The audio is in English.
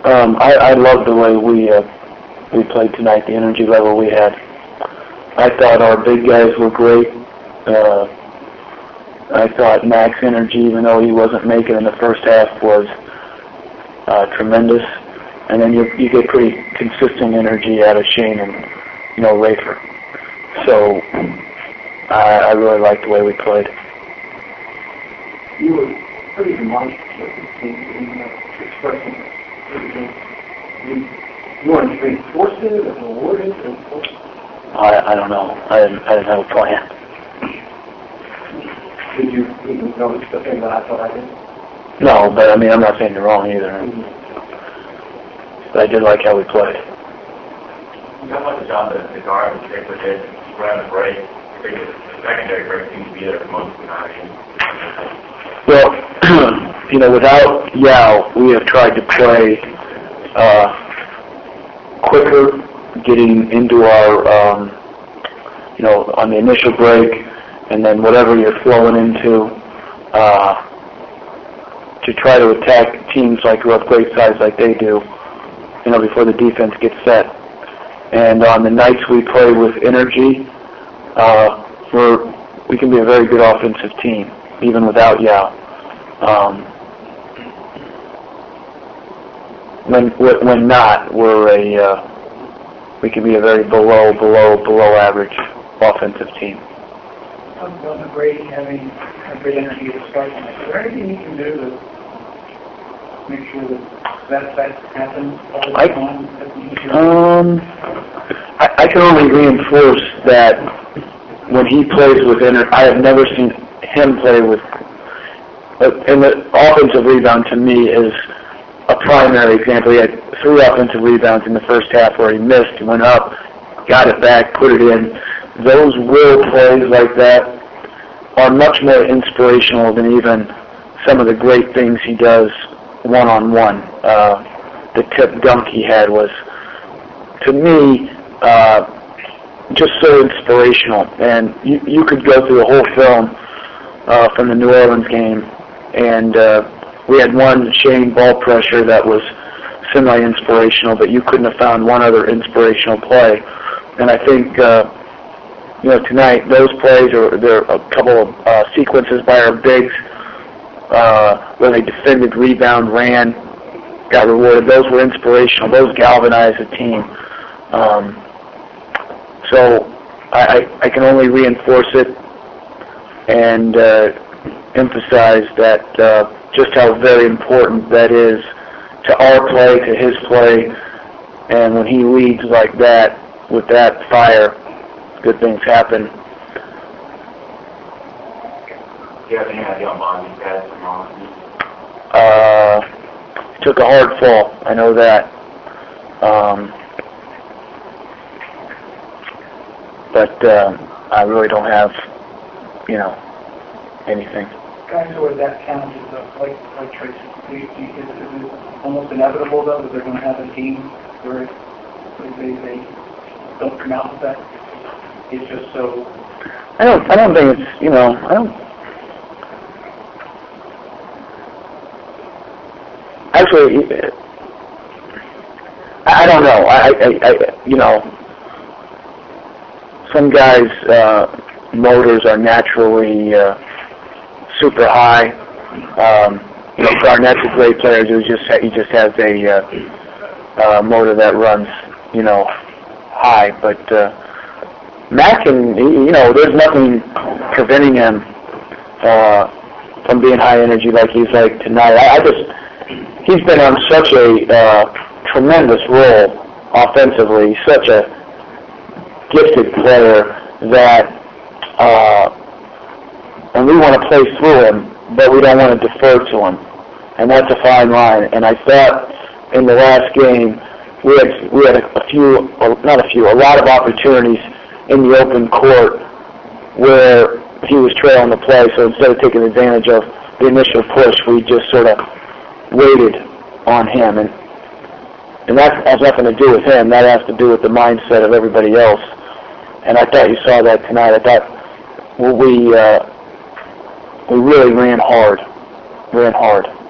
I loved the way we played tonight, the energy level we had. I thought our big guys were great. I thought Mac's energy, even though he wasn't making in the first half, was tremendous. And then you get pretty consistent energy out of Shane and, Rafer. So I really liked the way we played. You were pretty demonstrative in expressing you weren't reinforced it or rewarded or I don't know. I didn't have a plan. Did you even notice the thing that I thought I did? No, but I'm not saying you're wrong either. But I did like how we played. How much the job that the guard and Schaefer did around the break? The secondary break seems to be there for most of the time. Well, without Yao, we have tried to play quicker, getting into our, on the initial break, and then whatever you're flowing into, to try to attack teams who have great size like they do, before the defense gets set. And on the nights we play with energy, we can be a very good offensive team, even without Yao. When not, we can be a very below average offensive team. About Brady having a great energy to start tonight, is there anything you can do to make sure that happens all the time? I can only reinforce that when he plays with energy, I have never seen him play with. And the offensive rebound to me is a primary example. He had 3 offensive rebounds in the first half where he missed, he went up, got it back, put it in. Those will plays like that are much more inspirational than even some of the great things he does one-on-one. The tip dunk he had was, to me, just so inspirational. And you could go through the whole film from the New Orleans game, and we had one Shane ball pressure that was semi-inspirational, but you couldn't have found one other inspirational play. And I think, tonight those plays, there are a couple of sequences by our bigs where they defended, rebound, ran, got rewarded. Those were inspirational. Those galvanized the team. So I can only reinforce it and emphasize that just how very important that is to our play, to his play, and when he leads like that, with that fire, good things happen. Do you have any idea on Bondi's pass tomorrow? He took a hard fall, I know that. But I really don't have, anything. Guys who are that talented, like Tracy, is it almost inevitable, though, that they're going to have a game where they don't come out with that? It's just so... I don't think it's, Actually, I don't know. I some guys' motors are naturally super high. Garnett's a great player. He just has a motor that runs, high. But Mac can, there's nothing preventing him from being high energy like he's like tonight. He's been on such a tremendous role offensively, such a gifted player that, and we want to play through him, but we don't want to defer to him, and that's a fine line. And I thought in the last game we had a lot of opportunities in the open court where he was trailing the play. So instead of taking advantage of the initial push, we just sort of waited on him, and that has nothing to do with him. That has to do with the mindset of everybody else. And I thought you saw that tonight. I thought we really ran hard.